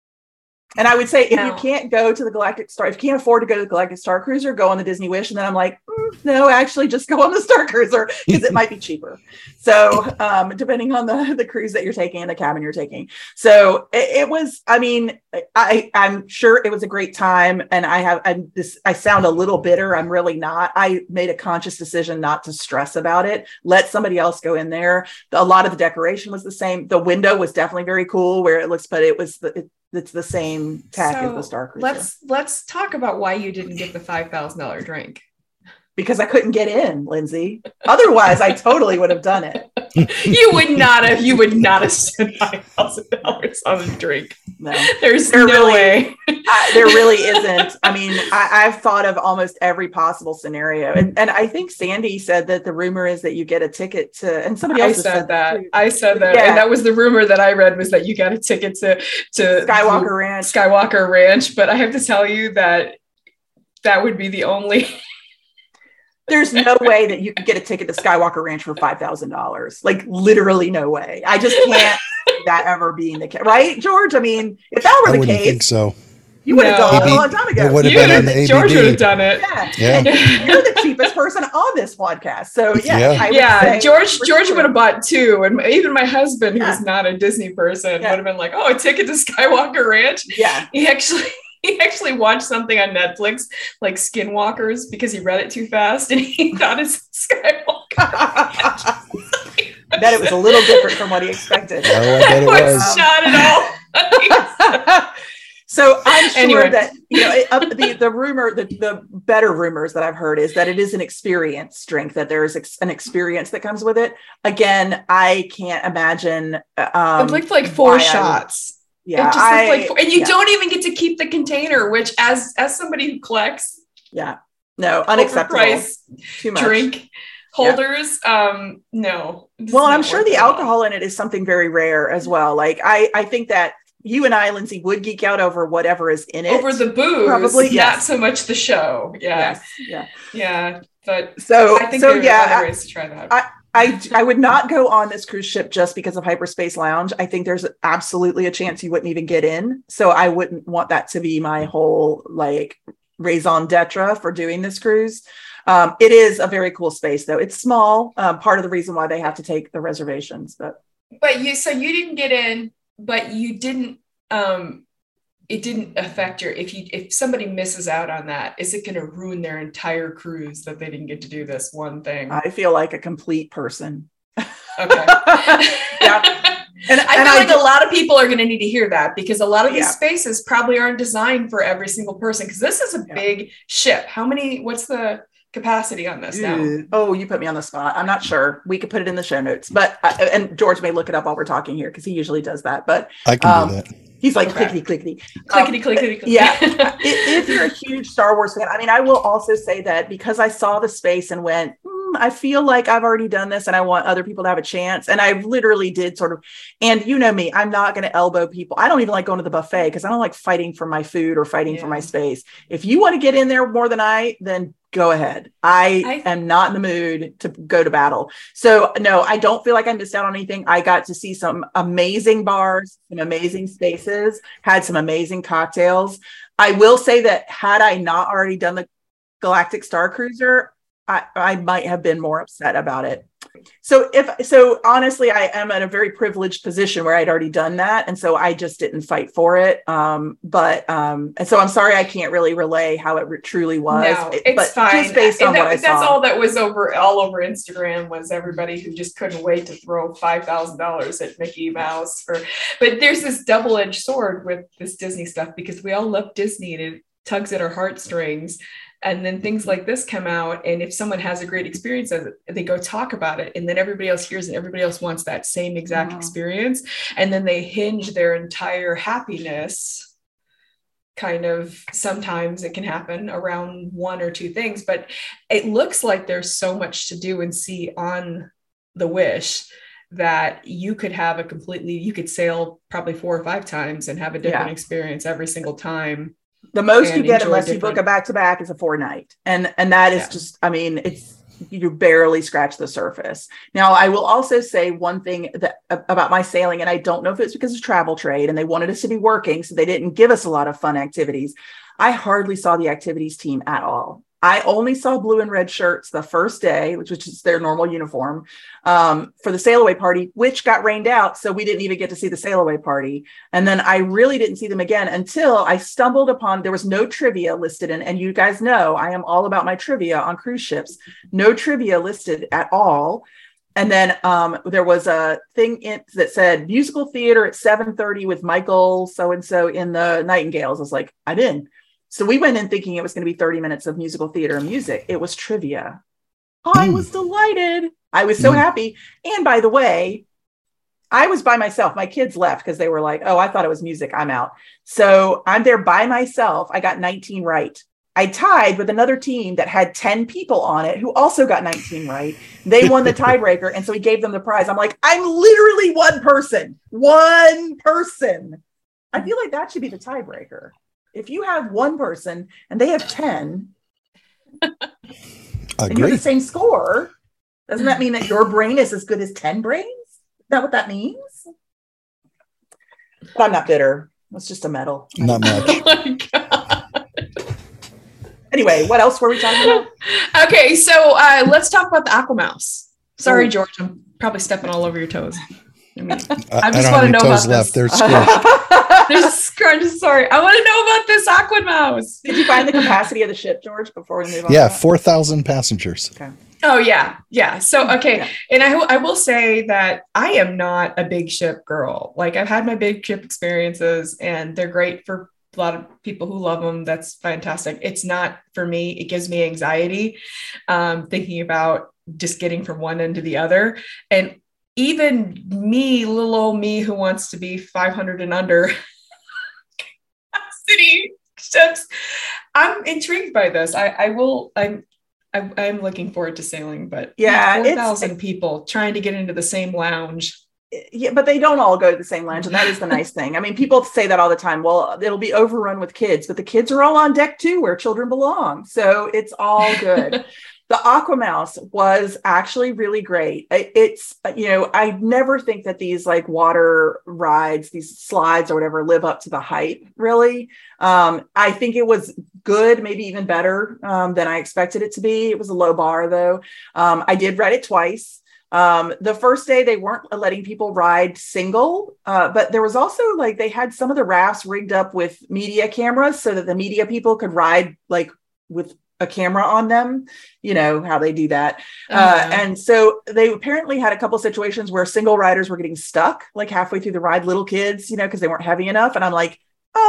and I would say if No. you can't go to the Galactic Star, if you can't afford to go to the Galactic Star Cruiser, go on the Disney Wish. And then I'm like, mm, no, actually just go on the Star Cruiser because it might be cheaper. So um, depending on the, the cruise that you're taking and the cabin you're taking. So it, it was, I mean, I, I'm sure it was a great time. And I have, I'm this, I sound a little bitter. I'm really not. I made a conscious decision not to stress about it. Let somebody else go in there. A lot of the decoration was the same. The window was definitely very cool where it looks, but it was, the, it, it's the same tack as the Star Cruiser. Let's let's talk about why you didn't get the five thousand dollar drink. Because I couldn't get in, Lindsay. Otherwise, I totally would have done it. You would not have. You would not have spent five thousand dollars on a drink. no. There's there no really, way. I, there really isn't. I mean, I, I've thought of almost every possible scenario. And, and I think Sandy said that the rumor is that you get a ticket to, and somebody else I said, said that. that. I said that. Yeah. And that was the rumor that I read, was that you got a ticket to, to Skywalker Ranch. Skywalker Ranch. But I have to tell you that that would be the only... There's no way that you could get a ticket to Skywalker Ranch for five thousand dollars. Like literally no way. I just can't see that ever being the case. Right, George? I mean, if that were I the wouldn't case, think so. you would have No. done it a long time ago. It would have You been on would the have- A George B would have D. done it. Yeah. Yeah. And you're the cheapest person on this podcast. So yeah, Yeah. I would Yeah, say George for George sure. would have bought two. And even my husband, who's Yeah. not a Disney person, Yeah. would have been like, oh, a ticket to Skywalker Ranch. Yeah. He actually he actually watched something on Netflix, like Skinwalkers, because he read it too fast and he thought it's Skywalker. I bet it was a little different from what he expected. Oh, I bet it was was. not at all. So I'm sure Anyway. that, you know, it, uh, the, the rumor, the, the better rumors that I've heard is that it is an experience drink, that there is ex- an experience that comes with it. Again, I can't imagine. Um, It looked like four why I shots. would- yeah. it just I, looked like four, and you yeah, don't even get to keep the container, which as as somebody who collects Yeah. No, unacceptable. overpriced Too much. drink holders, um, no. It's Well, not I'm sure worth the it at all. alcohol in it is something very rare as well. Like I, I think that you and I, Lindsay, would geek out over whatever is in it. Over the booze, Probably, not yes. so much the show. Yeah, Yes. Yeah. yeah. But So, I think so there yeah, are I- other ways to try that. I, I, I would not go on this cruise ship just because of Hyperspace Lounge. I think there's absolutely a chance you wouldn't even get in. So I wouldn't want that to be my whole like raison d'etre for doing this cruise. Um, it is a very cool space though. It's small. Um, part of the reason why they have to take the reservations, but But you, so you didn't get in, but you didn't. Um, it didn't affect your. If you, if somebody misses out on that, is it going to ruin their entire cruise that they didn't get to do this one thing? I feel like a complete person. Okay. Yeah. And And, I and feel I like do- a lot of people are going to need to hear that, because a lot of these Yeah. spaces probably aren't designed for every single person, because this is a Yeah. big ship. How many, what's the capacity on this now? Ooh. Oh, you put me on the spot. I'm not sure. We could put it in the show notes, but uh, and George may look it up while we're talking here because he usually does that. But I can Um, do that. he's like Okay. clickety clickety. Clickety, clickety, clickety. Yeah. if, if you're a huge Star Wars fan, I mean, I will also say that because I saw the space and went, hmm, I feel like I've already done this and I want other people to have a chance. And I literally did sort of, and you know me, I'm not going to elbow people. I don't even like going to the buffet because I don't like fighting for my food or fighting for Yeah. my space. If you want to get in there more than I, then go ahead. I, I- am not in the mood to go to battle. So no, I don't feel like I missed out on anything. I got to see some amazing bars, some amazing spaces, had some amazing cocktails. I will say that had I not already done the Galactic Star Cruiser, I, I might have been more upset about it. So if so, honestly, I am in a very privileged position where I'd already done that, and so I just didn't fight for it. Um, but um, and so I'm sorry I can't really relay how it re- truly was. No, it's but fine. just based And on that- what I that's saw. all that was over all over Instagram, was everybody who just couldn't wait to throw five thousand dollars at Mickey Mouse. For, but there's this double-edged sword with this Disney stuff, because we all love Disney and it tugs at our heartstrings. And then things like this come out, and if someone has a great experience, they go talk about it, and then everybody else hears it, and everybody else wants that same exact Mhm. experience, and then they hinge their entire happiness. Kind of, sometimes it can happen around one or two things, but it looks like there's so much to do and see on the Wish that you could have a completely, you could sail probably four or five times and have a different Yeah. experience every single time. The most you and get, enjoy unless you different- book a back to back, is a four night, and and that is Yeah. just, I mean, it's you barely scratch the surface. Now, I will also say one thing that about my sailing, and I don't know if it's because of travel trade and they wanted us to be working, so they didn't give us a lot of fun activities. I hardly saw the activities team at all. I only saw blue and red shirts the first day, which was just their normal uniform, um, for the sail away party, which got rained out. So we didn't even get to see the sail away party. And then I really didn't see them again until I stumbled upon, there was no trivia listed in, and you guys know, I am all about my trivia on cruise ships, no trivia listed at all. And then um, there was a thing in, that said musical theater at seven thirty with Michael so-and-so in the Nightingales. I was like, I'm in. So we went in thinking it was going to be thirty minutes of musical theater and music. It was trivia. I Mm. was delighted. I was so Mm. happy. And by the way, I was by myself. My kids left because they were like, oh, I thought it was music. I'm out. So I'm there by myself. I got nineteen right. I tied with another team that had ten people on it who also got nineteen right. They won the tiebreaker. And so he gave them the prize. I'm like, I'm literally one person, one person. I feel like that should be the tiebreaker. If you have one person and they have ten, and you have the same score, doesn't that mean that your brain is as good as ten brains? Is that what that means? But I'm not bitter. It's just a medal. Not much. Oh my God. Anyway, what else were we talking about? Okay, so uh, let's talk about the Aquamouse. Sorry, Ooh. George, I'm probably stepping all over your toes. I mean, I, I just I want to don't know have any toes about left. this. They're squished. There's scrunch. Sorry, I want to know about this Aquamouse. Did you find the capacity of the ship, George, before we move on? Yeah, to that? four thousand passengers. Okay. Oh yeah, yeah. So okay, Yeah. and I I will say that I am not a big ship girl. Like I've had my big ship experiences, and they're great for a lot of people who love them. That's fantastic. It's not for me. It gives me anxiety, um, thinking about just getting from one end to the other, and even me, little old me, who wants to be five hundred and under city ships. I'm intrigued by this. I I will. I'm. I, I'm looking forward to sailing, but Yeah, four thousand people trying to get into the same lounge. Yeah, but they don't all go to the same lounge, and that is the nice thing. I mean, people say that all the time. Well, it'll be overrun with kids, but the kids are all on deck too, where children belong. So it's all good. The Aquamouse was actually really great. It's, you know, I never think that these like water rides, these slides or whatever, live up to the hype, really. Um, I think it was good, maybe even better um, than I expected it to be. It was a low bar, though. Um, I did ride it twice. Um, the first day they weren't letting people ride single, uh, but there was also like they had some of the rafts rigged up with media cameras so that the media people could ride like with a camera on them, you know how they do that. Uh, Uh-huh. and so they apparently had a couple of situations where single riders were getting stuck like halfway through the ride, little kids, you know, because they weren't heavy enough. And I'm like, um,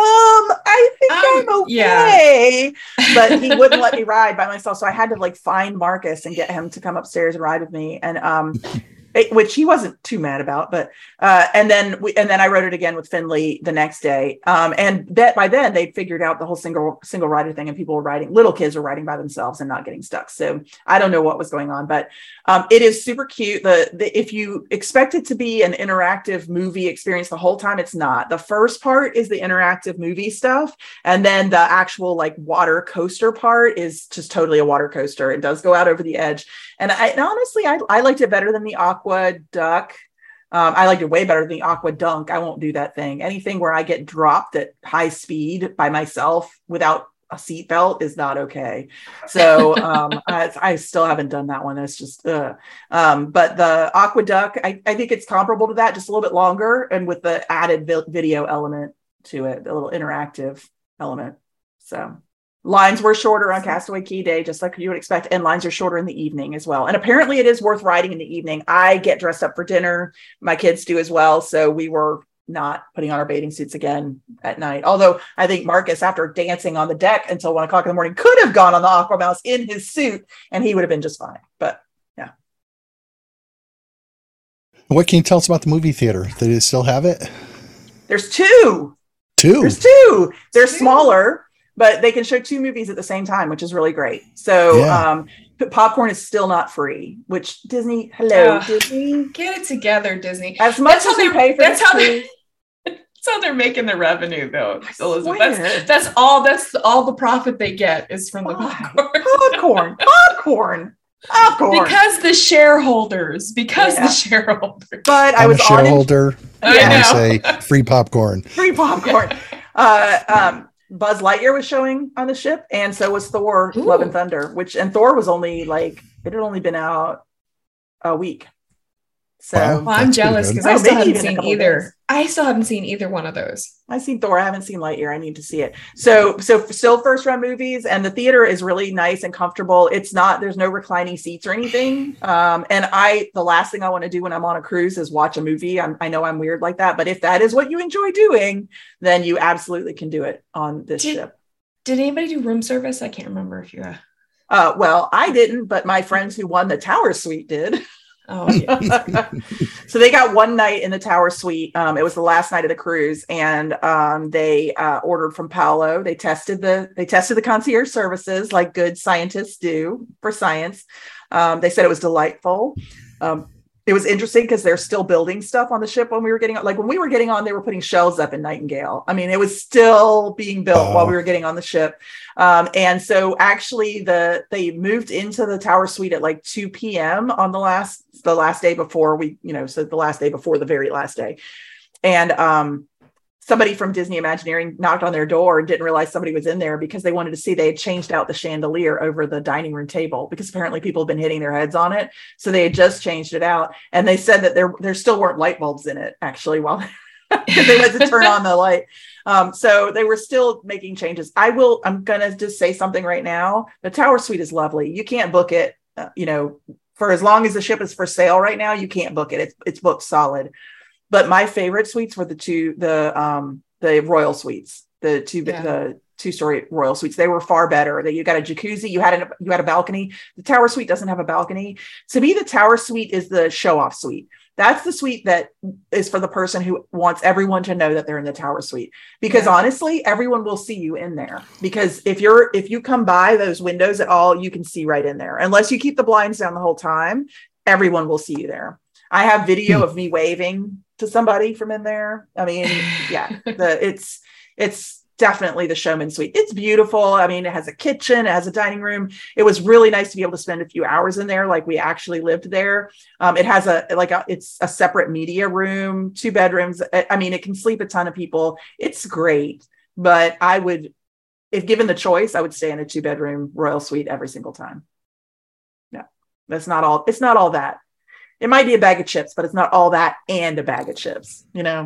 I think Um, I'm okay. yeah. But he wouldn't let me ride by myself. So I had to like find Marcus and get him to come upstairs and ride with me. And um, it, which he wasn't too mad about, but uh, and then we and then I rode it again with Finley the next day. Um, and that by then they'd figured out the whole single single rider thing, and people were riding, little kids were riding by themselves and not getting stuck. So I don't know what was going on, but um, it is super cute. The, the if you expect it to be an interactive movie experience the whole time, it's not. The first part is the interactive movie stuff, and then the actual like water coaster part is just totally a water coaster. It does go out over the edge. And I and honestly, I, I liked it better than the Aqua Duck. Um, I liked it way better than the Aqua Dunk. I won't do that thing. Anything where I get dropped at high speed by myself without a seatbelt is not okay. So um, I, I still haven't done that one. It's just, uh. um, but the Aqua Duck, I, I think it's comparable to that, just a little bit longer and with the added vi- video element to it, the little interactive element. So. Lines were shorter on Castaway Key Day, just like you would expect, and lines are shorter in the evening as well. And apparently it is worth riding in the evening. I get dressed up for dinner. My kids do as well. So we were not putting on our bathing suits again at night. Although I think Marcus, after dancing on the deck until one o'clock in the morning, could have gone on the Aquamouse in his suit and he would have been just fine. But yeah. What can you tell us about the movie theater? Do they still have it? There's two. Two. There's two. They're Two. smaller, but they can show two movies at the same time, which is really great. So Yeah. um, popcorn is still not free, which Disney, hello, Ugh. Disney. Get it together, Disney. As much That's how as we they're- pay for that's this how they- cruise, That's how they're making their revenue, though, Elizabeth. swear. That's, that's all. That's all the profit they get is from the Why? popcorn. popcorn, popcorn, popcorn. Because the shareholders. Because Yeah. the shareholders. but I I'm was a on in shareholder. I And I know. say free popcorn. free popcorn. uh, um, Buzz Lightyear was showing on the ship, and so was Thor: Ooh. Love and Thunder. Which and Thor was only like it had only been out a week. So Wow. Well, I'm That's pretty jealous good. because Oh, I still maybe haven't even a seen couple either. days. I still haven't seen either one of those. I've seen Thor. I haven't seen Lightyear. I need to see it. So, so still first run movies, and the theater is really nice and comfortable. It's not, there's no reclining seats or anything. Um, and I, the last thing I want to do when I'm on a cruise is watch a movie. I'm, I know I'm weird like that, but if that is what you enjoy doing, then you absolutely can do it on this Did- ship. Did anybody do room service? I can't remember if you. Uh... Uh, well, I didn't, but my friends who won the Tower Suite did. Oh, yeah. So they got one night in the Tower Suite. Um, it was the last night of the cruise, and um, they uh, ordered from Paolo. They tested the they tested the concierge services like good scientists do for science. Um, they said it was delightful. Um, it was interesting because they're still building stuff on the ship when we were getting like when we were getting on, they were putting shelves up in Nightingale. I mean, it was still being built oh. while we were getting on the ship. Um, and so actually the they moved into the Tower Suite at like two p.m. on the last the last day before we, you know, so the last day before the very last day. And um, somebody from Disney Imagineering knocked on their door and didn't realize somebody was in there because they wanted to see they had changed out the chandelier over the dining room table because apparently people have been hitting their heads on it. So they had just changed it out. And they said that there, there still weren't light bulbs in it actually while because they had to turn on the light. Um, so they were still making changes. I will, I'm going to just say something right now. The Tower Suite is lovely. You can't book it, uh, you know, for as long as the ship is for sale right now, you can't book it. It's, it's booked solid. But my favorite suites were the two, the um, the royal suites, the two, yeah. the two-story royal suites. They were far better. That you got a jacuzzi, you had a you had a balcony. The Tower Suite doesn't have a balcony. To me, the Tower Suite is the show-off suite. That's the suite that is for the person who wants everyone to know that they're in the Tower Suite. Because yeah. honestly, everyone will see you in there. Because if you're if you come by those windows at all, you can see right in there. Unless you keep the blinds down the whole time, everyone will see you there. I have video of me waving to somebody from in there. I mean, yeah, the it's it's definitely the Showman Suite. It's beautiful. I mean, it has a kitchen, it has a dining room. It was really nice to be able to spend a few hours in there, like we actually lived there. Um, it has a like a, it's a separate media room, two bedrooms. I mean, it can sleep a ton of people. It's great, but I would, if given the choice, I would stay in a two bedroom royal suite every single time. No, that's not all. It's not all that. It might be a bag of chips, but it's not all that and a bag of chips, you know?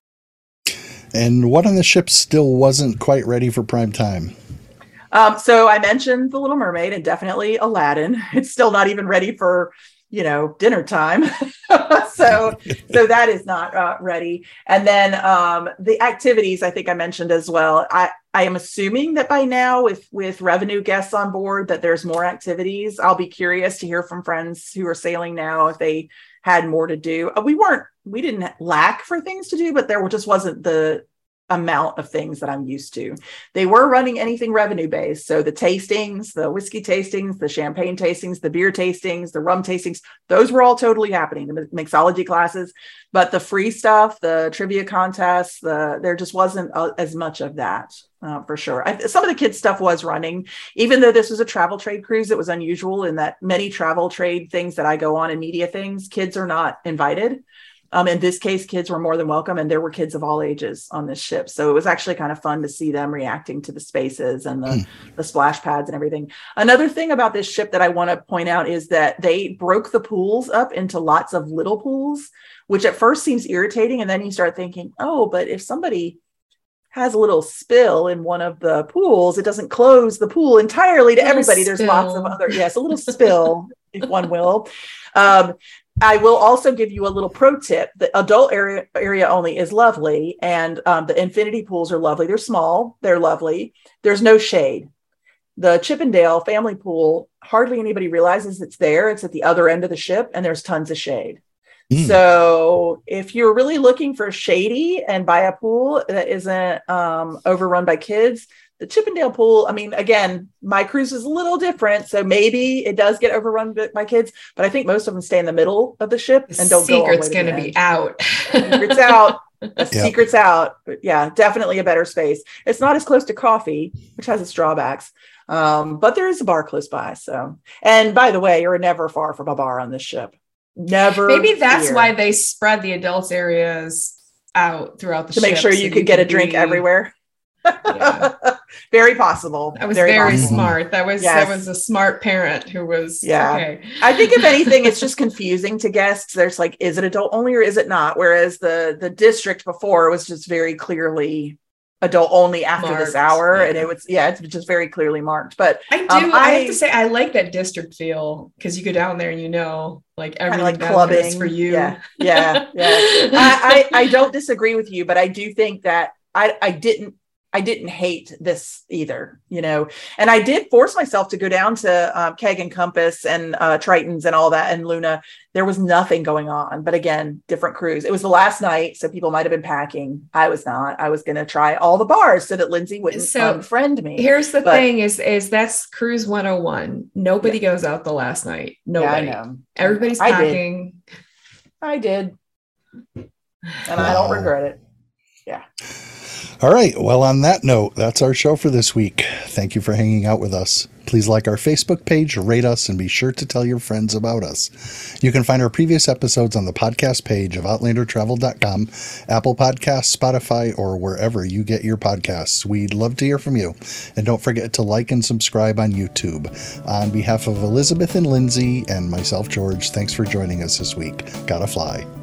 And what on the ship still wasn't quite ready for prime time? Um, so I mentioned The Little Mermaid and definitely Aladdin. It's still not even ready for, you know, dinner time. so, so that is not uh, ready. And then um, the activities, I think I mentioned as well. I, I am assuming that by now with, with revenue guests on board, that there's more activities. I'll be curious to hear from friends who are sailing now if they had more to do. We weren't, we didn't lack for things to do, but there just wasn't the amount of things that I'm used to. They were running anything revenue based. So the tastings, the whiskey tastings, the champagne tastings, the beer tastings, the rum tastings, those were all totally happening. The mixology classes, but the free stuff, the trivia contests, the there just wasn't uh, as much of that uh, for sure. I, some of the kids stuff was running, even though this was a travel trade cruise. It was unusual in that many travel trade things that I go on and media things, kids are not invited. Um, in this case, kids were more than welcome, and there were kids of all ages on this ship. So it was actually kind of fun to see them reacting to the spaces and the, mm. the splash pads and everything. Another thing about this ship that I want to point out is that they broke the pools up into lots of little pools, which at first seems irritating. And then you start thinking, oh, but if somebody has a little spill in one of the pools, it doesn't close the pool entirely to everybody. Spill. There's lots of other, yes, a little spill, if one will. Um, I will also give you a little pro tip. The adult area area only is lovely. And um, the infinity pools are lovely. They're small. They're lovely. There's no shade. The Chippendale family pool, hardly anybody realizes it's there. It's at the other end of the ship and there's tons of shade. Mm. So if you're really looking for shady and buy a pool that isn't um, overrun by kids, the Chippendale pool, I mean, again, my cruise is a little different. So maybe it does get overrun by kids, but I think most of them stay in the middle of the ship the and don't go all the way to secret's going to be out. Secret's out. The yep. secret's out. But yeah, definitely a better space. It's not as close to coffee, which has its drawbacks. Um, but there is a bar close by. So, and by the way, you're never far from a bar on this ship. Never. Maybe that's fear. Why they spread the adults areas out throughout the to ship make sure you so could get a drink be... everywhere. Yeah. Very possible. That was very, very possible. smart. That was yes. that was a smart parent who was yeah. okay. I think if anything, it's just confusing to guests. There's like, is it adult only or is it not? Whereas the the district before was just very clearly adult only after marked. This hour, yeah. and it was yeah, it's just very clearly marked. But I do. Um, I, I have to say, I like that district feel because you go down there and you know, like everything like clubbing is for you. Yeah, yeah, yeah. I, I I don't disagree with you, but I do think that I I didn't. I I didn't hate this either, you know, and I did force myself to go down to um, Keg and Compass and uh, Triton's and all that. And Luna, there was nothing going on, but again, different cruise. It was the last night. So people might've been packing. I was not. I was going to try all the bars so that Lindsay wouldn't so unfriend me. Here's the but, thing is, is that's cruise one oh one. Nobody yeah. goes out the last night. Nobody. Yeah, I know. Everybody's I packing. Did. I did. And wow. I don't regret it. Yeah. All right. Well, on that note, that's our show for this week. Thank you for hanging out with us. Please like our Facebook page, rate us, and be sure to tell your friends about us. You can find our previous episodes on the podcast page of outlander travel dot com, Apple Podcasts, Spotify, or wherever you get your podcasts. We'd love to hear from you. And don't forget to like and subscribe on YouTube. On behalf of Elizabeth and Lindsay and myself, George, thanks for joining us this week. Gotta fly.